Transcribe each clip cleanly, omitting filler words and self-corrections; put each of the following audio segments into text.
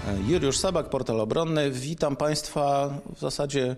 Juliusz Sabak, Portal Obronny. Witam Państwa w zasadzie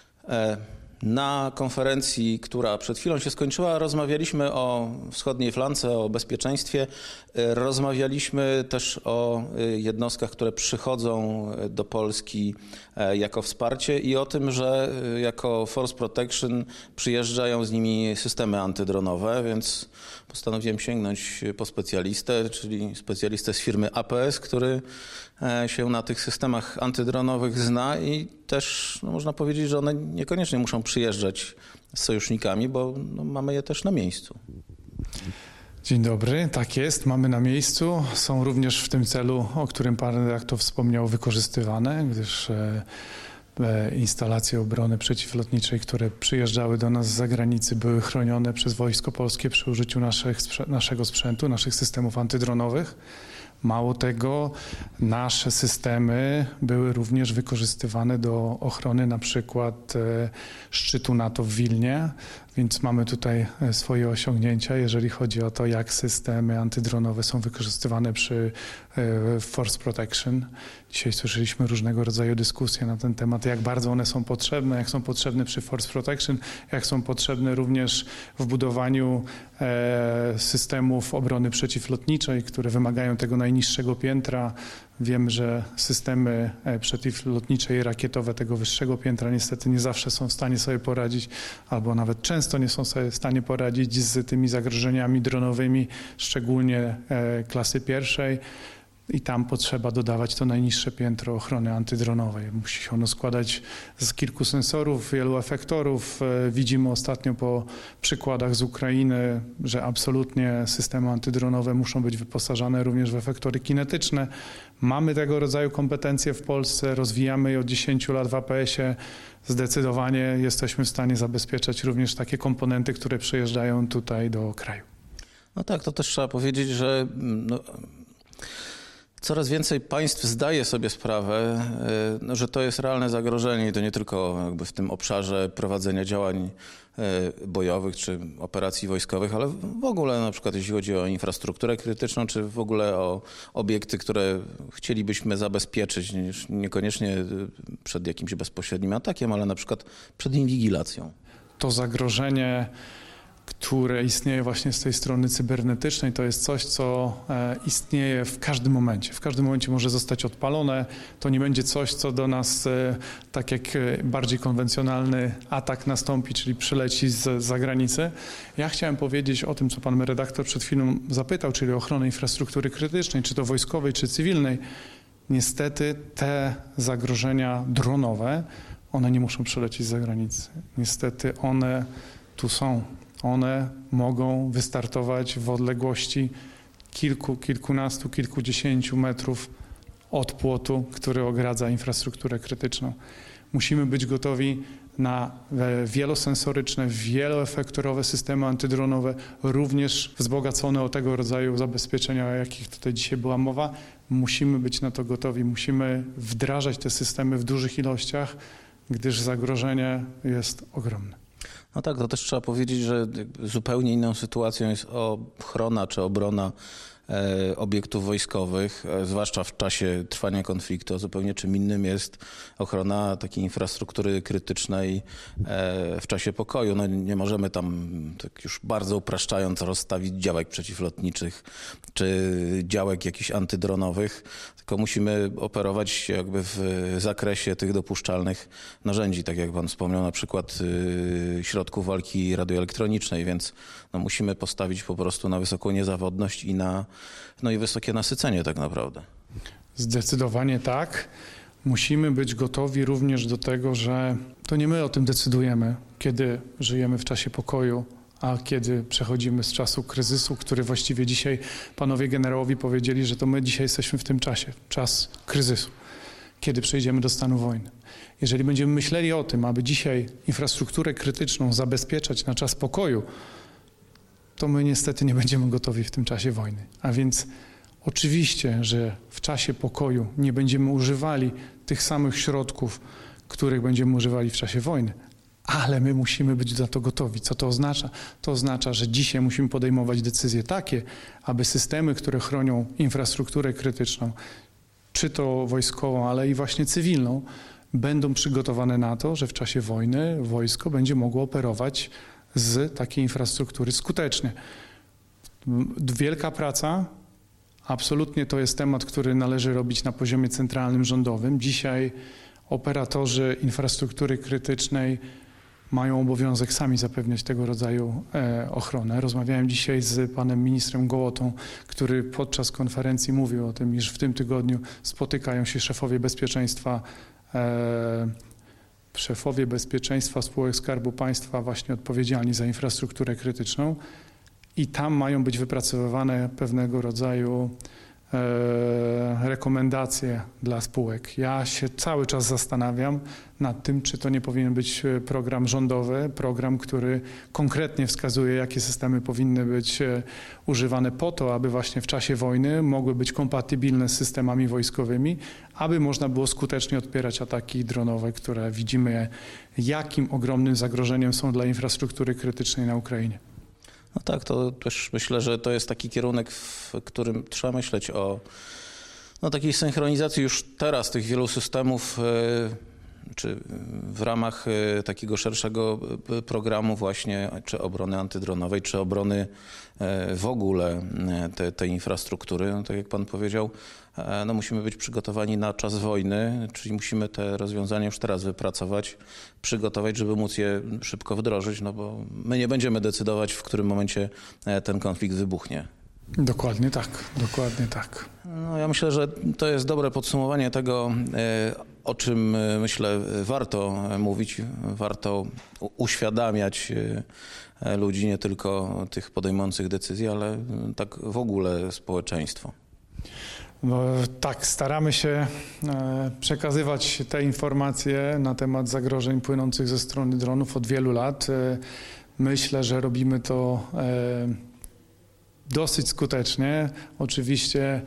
na konferencji, która przed chwilą się skończyła. Rozmawialiśmy o wschodniej flance, o bezpieczeństwie. Rozmawialiśmy też o jednostkach, które przychodzą do Polski jako wsparcie i o tym, że jako Force Protection przyjeżdżają z nimi systemy antydronowe, więc postanowiłem sięgnąć po specjalistę, czyli specjalistę z firmy APS, który się na tych systemach antydronowych zna i też można powiedzieć, że one niekoniecznie muszą przyjeżdżać z sojusznikami, bo mamy je też na miejscu. Dzień dobry, tak jest, mamy na miejscu. Są również w tym celu, o którym pan redaktor wspomniał, wykorzystywane, gdyż instalacje obrony przeciwlotniczej, które przyjeżdżały do nas z zagranicy, były chronione przez Wojsko Polskie przy użyciu naszego sprzętu, naszych systemów antydronowych. Mało tego, nasze systemy były również wykorzystywane do ochrony na przykład szczytu NATO w Wilnie, więc mamy tutaj swoje osiągnięcia, jeżeli chodzi o to, jak systemy antydronowe są wykorzystywane przy Force Protection. Dzisiaj słyszeliśmy różnego rodzaju dyskusje na ten temat, jak bardzo one są potrzebne, jak są potrzebne przy Force Protection, jak są potrzebne również w budowaniu systemów obrony przeciwlotniczej, które wymagają tego najniższego piętra. Wiemy, że systemy przeciwlotnicze i rakietowe tego wyższego piętra niestety nie zawsze są w stanie sobie poradzić, albo nawet często nie są sobie w stanie poradzić z tymi zagrożeniami dronowymi, szczególnie klasy pierwszej. I tam potrzeba dodawać to najniższe piętro ochrony antydronowej. Musi się ono składać z kilku sensorów, wielu efektorów. Widzimy ostatnio po przykładach z Ukrainy, że absolutnie systemy antydronowe muszą być wyposażane również w efektory kinetyczne. Mamy tego rodzaju kompetencje w Polsce, rozwijamy je od 10 lat w APS-ie. Zdecydowanie jesteśmy w stanie zabezpieczać również takie komponenty, które przyjeżdżają tutaj do kraju. No tak, to też trzeba powiedzieć, że coraz więcej państw zdaje sobie sprawę, że to jest realne zagrożenie i to nie tylko jakby w tym obszarze prowadzenia działań bojowych czy operacji wojskowych, ale w ogóle na przykład jeśli chodzi o infrastrukturę krytyczną, czy w ogóle o obiekty, które chcielibyśmy zabezpieczyć, niekoniecznie przed jakimś bezpośrednim atakiem, ale na przykład przed inwigilacją. To zagrożenie, które istnieje właśnie z tej strony cybernetycznej, to jest coś, co istnieje w każdym momencie. W każdym momencie może zostać odpalone. To nie będzie coś, co do nas, tak jak bardziej konwencjonalny atak nastąpi, czyli przyleci z zagranicy. Ja chciałem powiedzieć o tym, co pan redaktor przed chwilą zapytał, czyli ochronę infrastruktury krytycznej, czy to wojskowej, czy cywilnej. Niestety te zagrożenia dronowe, one nie muszą przylecieć z zagranicy. Niestety one tu są. One mogą wystartować w odległości kilkunastu, kilkudziesięciu metrów od płotu, który ogradza infrastrukturę krytyczną. Musimy być gotowi na wielosensoryczne, wieloefektorowe systemy antydronowe, również wzbogacone o tego rodzaju zabezpieczenia, o jakich tutaj dzisiaj była mowa. Musimy być na to gotowi, musimy wdrażać te systemy w dużych ilościach, gdyż zagrożenie jest ogromne. No tak, to też trzeba powiedzieć, że zupełnie inną sytuacją jest ochrona czy obrona obiektów wojskowych, zwłaszcza w czasie trwania konfliktu, a zupełnie czym innym jest ochrona takiej infrastruktury krytycznej w czasie pokoju. No nie możemy tam, tak już bardzo upraszczając, rozstawić działek przeciwlotniczych czy działek jakichś antydronowych, tylko musimy operować jakby w zakresie tych dopuszczalnych narzędzi, tak jak pan wspomniał, na przykład środków walki radioelektronicznej, więc musimy postawić po prostu na wysoką niezawodność i i wysokie nasycenie tak naprawdę. Zdecydowanie tak. Musimy być gotowi również do tego, że to nie my o tym decydujemy, kiedy żyjemy w czasie pokoju, a kiedy przechodzimy z czasu kryzysu, który właściwie dzisiaj panowie generałowie powiedzieli, że to my dzisiaj jesteśmy w tym czasie, czas kryzysu, kiedy przejdziemy do stanu wojny. Jeżeli będziemy myśleli o tym, aby dzisiaj infrastrukturę krytyczną zabezpieczać na czas pokoju, to my niestety nie będziemy gotowi w tym czasie wojny. A więc oczywiście, że w czasie pokoju nie będziemy używali tych samych środków, których będziemy używali w czasie wojny, ale my musimy być na to gotowi. Co to oznacza? To oznacza, że dzisiaj musimy podejmować decyzje takie, aby systemy, które chronią infrastrukturę krytyczną, czy to wojskową, ale i właśnie cywilną, będą przygotowane na to, że w czasie wojny wojsko będzie mogło operować z takiej infrastruktury skutecznie. Wielka praca. Absolutnie to jest temat, który należy robić na poziomie centralnym, rządowym. Dzisiaj operatorzy infrastruktury krytycznej mają obowiązek sami zapewniać tego rodzaju ochronę. Rozmawiałem dzisiaj z panem ministrem Gołotą, który podczas konferencji mówił o tym, iż w tym tygodniu spotykają się szefowie bezpieczeństwa spółek Skarbu Państwa właśnie odpowiedzialni za infrastrukturę krytyczną i tam mają być wypracowywane pewnego rodzaju rekomendacje dla spółek. Ja się cały czas zastanawiam nad tym, czy to nie powinien być program rządowy, program, który konkretnie wskazuje, jakie systemy powinny być używane po to, aby właśnie w czasie wojny mogły być kompatybilne z systemami wojskowymi, aby można było skutecznie odpierać ataki dronowe, które widzimy, jakim ogromnym zagrożeniem są dla infrastruktury krytycznej na Ukrainie. No tak, to też myślę, że to jest taki kierunek, w którym trzeba myśleć o takiej synchronizacji już teraz tych wielu systemów, czy w ramach takiego szerszego programu właśnie, czy obrony antydronowej, czy obrony w ogóle tej infrastruktury. No, tak jak pan powiedział, musimy być przygotowani na czas wojny, czyli musimy te rozwiązania już teraz wypracować, przygotować, żeby móc je szybko wdrożyć, no bo my nie będziemy decydować, w którym momencie ten konflikt wybuchnie. Dokładnie tak, dokładnie tak. No, ja myślę, że to jest dobre podsumowanie tego, o czym myślę warto mówić, warto uświadamiać ludzi, nie tylko tych podejmujących decyzje, ale tak w ogóle społeczeństwo. No, tak, staramy się przekazywać te informacje na temat zagrożeń płynących ze strony dronów od wielu lat. Myślę, że robimy to dosyć skutecznie. Oczywiście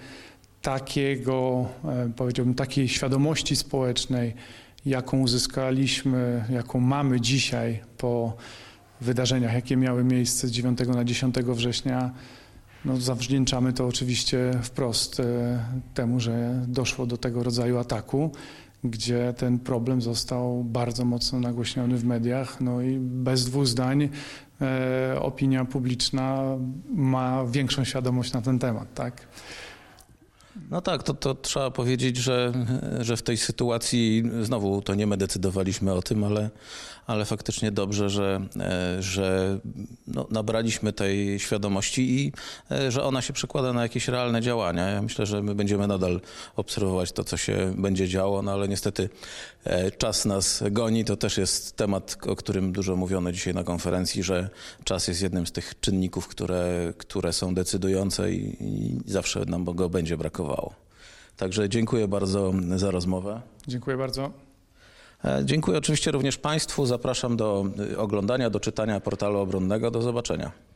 takiej świadomości społecznej, jaką uzyskaliśmy, jaką mamy dzisiaj po wydarzeniach, jakie miały miejsce z 9 na 10 września, zawdzięczamy to oczywiście wprost temu, że doszło do tego rodzaju ataku, gdzie ten problem został bardzo mocno nagłośniony w mediach, i bez dwóch zdań opinia publiczna ma większą świadomość na ten temat, tak? No tak, to trzeba powiedzieć, że w tej sytuacji znowu to nie my decydowaliśmy o tym, ale faktycznie dobrze, że nabraliśmy tej świadomości i że ona się przekłada na jakieś realne działania. Ja myślę, że my będziemy nadal obserwować to, co się będzie działo, ale niestety czas nas goni. To też jest temat, o którym dużo mówiono dzisiaj na konferencji, że czas jest jednym z tych czynników, które są decydujące i zawsze nam go będzie brakowało. Także dziękuję bardzo za rozmowę. Dziękuję bardzo. Dziękuję oczywiście również Państwu. Zapraszam do oglądania, do czytania portalu obronnego. Do zobaczenia.